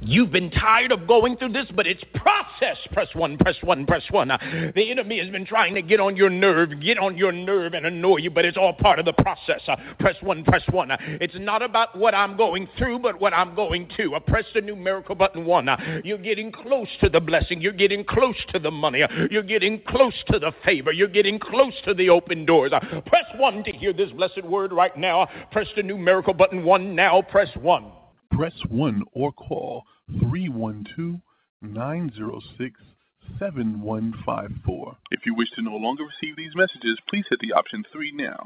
You've been tired of going through this, but it's process. Press one, press one, press one. The enemy has been trying to get on your nerve and annoy you, but it's all part of the process. Press one, press one. It's not about what I'm going through, but what I'm going to. Press the numerical button 1. You're getting close to the blessing. You're getting close to the money. You're getting close to the favor. You're getting close to the open doors. Press 1 to hear this blessed word right now. Press the numerical button 1 now. Press 1. Press 1 or call 312-906-7154. If you wish to no longer receive these messages, please hit the option 3 now.